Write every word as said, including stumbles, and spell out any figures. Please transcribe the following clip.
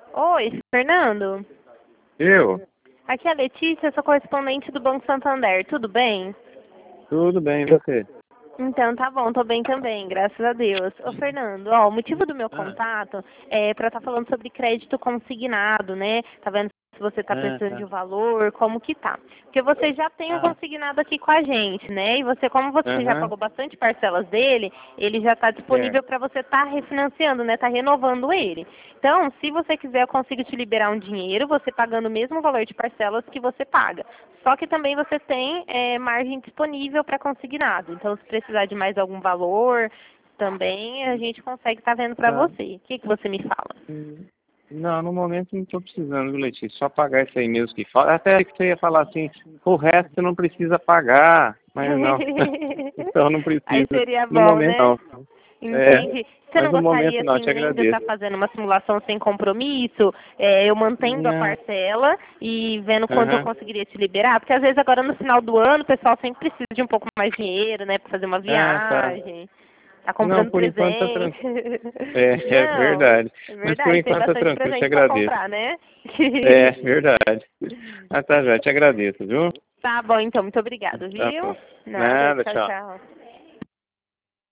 Oi, Fernando. Eu? Aqui é a Letícia, sou correspondente do Banco Santander. Tudo bem? Tudo bem, e você? Então, tá bom, tô bem também, graças a Deus. Ô, Fernando, ó, o motivo do meu Ah, contato é para estar falando sobre crédito consignado, né? Tá vendo se você tá ah, precisando de tá. um valor, como que tá? Porque você já tem um Ah, consignado aqui com a gente, né? E você, como você já aham, pagou bastante parcelas dele, ele já está disponível certo. para você estar refinanciando, né? Tá renovando ele. Então, se você quiser, eu consigo te liberar um dinheiro, você pagando o mesmo valor de parcelas que você paga. Só que também você tem é, margem disponível para consignado. Então, se precisar de mais algum valor, também a gente consegue estar vendo para Tá. você. O que, que você me fala? Hum, Não, no momento não estou precisando, viu, Letícia? Só pagar isso aí mesmo que falta. Até que você ia falar assim, o resto você não precisa pagar. Mas não. Então não Aí precisa. seria No bom, momento né? não. É. Entendi. Você Mas não no gostaria, momento não, assim, te mesmo de estar agradeço. fazendo uma simulação sem compromisso, é, eu mantendo a Não. parcela e vendo quanto eu Aham. conseguiria te liberar? Porque às vezes agora no final do ano o pessoal sempre precisa de um pouco mais de dinheiro, né, para fazer uma Ah, tá. viagem, tá Não, comprando por enquanto tá presente. tranquilo. É, é Não, verdade. é Mas por verdade, tem enquanto tá bastante tranquilo, te presente para agradeço. comprar, né? É, verdade. Ah, tá, já te agradeço, viu? Tá bom, então, muito obrigada, Tá viu? bom. Nada, Nada, tchau, tchau. tchau.